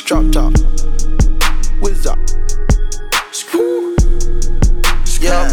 Drop top. Whiz up. Yeah.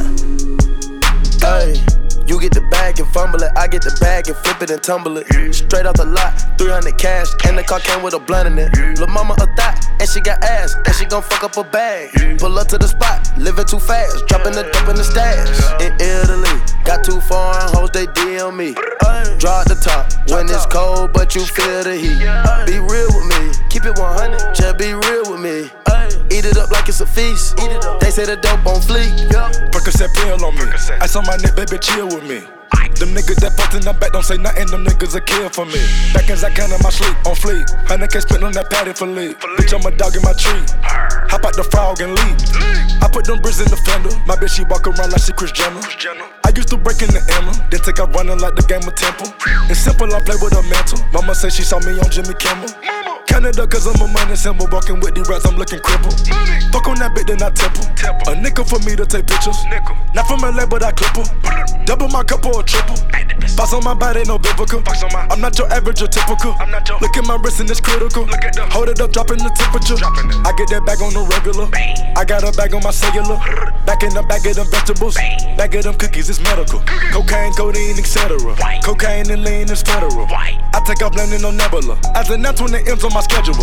Hey. You get the bag and fumble it, I get the bag and flip it and tumble it. Straight off the lot, 300 cash, and the car came with a blunt in it. Lil' mama a thot, and she got ass, and she gon' fuck up a bag. Pull up to the spot, living too fast, dropping the dope in the stash. In Italy, got too foreign hoes, they DM me. Draw the top, when it's cold, but you feel the heat. Be real with me, keep it 100, just be real with me. Eat it up like it's a feast. They say the dope on fleek. Percocet pill on me. Ice on my neck, baby, chill with me. Them niggas that fucked in the back don't say nothing, them niggas a kill for me. Back as I can in my sleep, on fleek. 100K spent on that patty for lead. Bitch, I'm a dog in my tree. Hop out the frog and leap. I put them bricks in the fender. My bitch, she walk around like she Kris Jenner. I used to break in the Emma, then take off running like the game of Temple. It's simple, I play with a mantle. Mama say she saw me on Jimmy Kimmel. Canada, cause I'm a money symbol. Walking with the rats, I'm looking crippled. Fuck on that bitch, then I temple. A nickel for me to take pictures. Not from LA, but I clip her. Double my cup or a triple. Box on my body, no biblical. I'm not your average or typical. Look at my wrist and it's critical. Hold it up, dropping the temperature. I get that bag on the regular. I got a bag on my cellular. Back in the bag of them vegetables. Bag of them cookies, it's medical. Cocaine, codeine, etc. Cocaine and lean is federal. I take off landing on Nebula. As an M's when the M's on my schedule.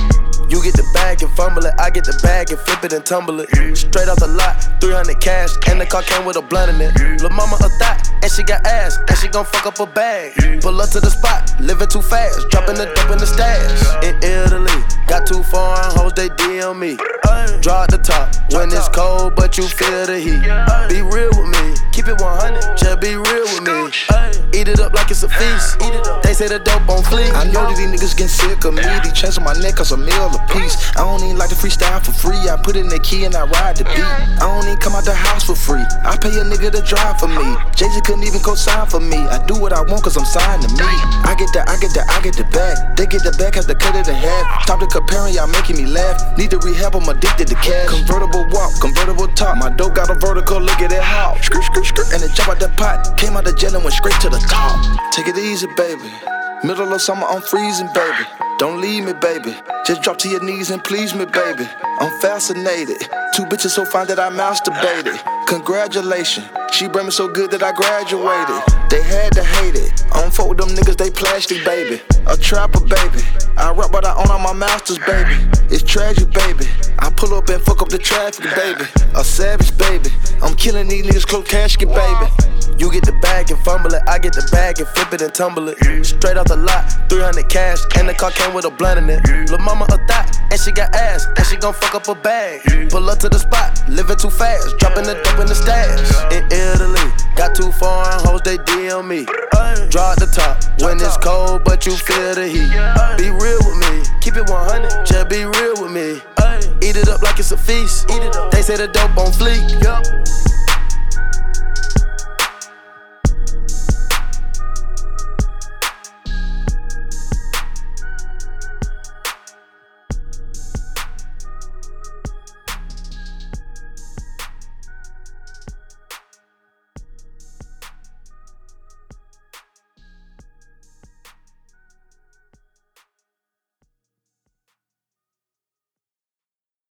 You get the bag and fumble it, I get the bag and flip it and tumble it. Straight off the lot, 300 cash, and the car came with a blunt in it. Lil' mama a thot, and she got ass, and she gon' fuck up a bag. Pull up to the spot, living too fast, dropping the dope in the stash. In Italy, got too foreign hoes, they DM me. Draw the top, when it's cold, but you feel the heat. Be real with me, keep it 100, just be real with me. Eat it up like it's a feast. They say the dope on fleek. I know that these niggas getting sick of me. These chains on my neck cause a meal a piece. I don't even like to freestyle for free. I put in the key and I ride the beat. I don't even come out the house for free. I pay a nigga to drive for me. Jay-Z couldn't even co-sign for me. I do what I want cause I'm signed to me. I get the bag. They get the bag, have to cut it in half. Stop the comparing, y'all making me laugh. Need to rehab, I'm addicted to cash. Convertible walk, convertible top. My dope got a vertical, look at that how. Skirt, skirt, skirt, and it jump out the pot. Came out the jet and went straight to the top. Take it easy, baby. Middle of summer, I'm freezing, baby. Don't leave me, baby. Just drop to your knees and please me, baby. I'm fascinated. Two bitches so fine that I masturbated. Congratulations. She brought me so good that I graduated. They had to hate it. I don't fuck with them niggas, they plastic, baby. A trapper, baby. I rap but I own all my masters, baby. It's tragic, baby. I pull up and fuck up the traffic, baby. A savage, baby. I'm killing these niggas, close casket, baby. You get the bag and fumble it, I get the bag and flip it and tumble it. Straight off the lot, 300 cash, and the car came with a blunt in it. Lil' mama a thot, and she got ass, and she gon' fuck up a bag. Pull up to the spot, living too fast, dropping the dope in the stash. In Italy, got too foreign hoes, they DM me. Draw the top, when it's cold, but you feel the heat. Be real with me, keep it 100, just be real with me. Eat it up like it's a feast. They say the dope on fleek.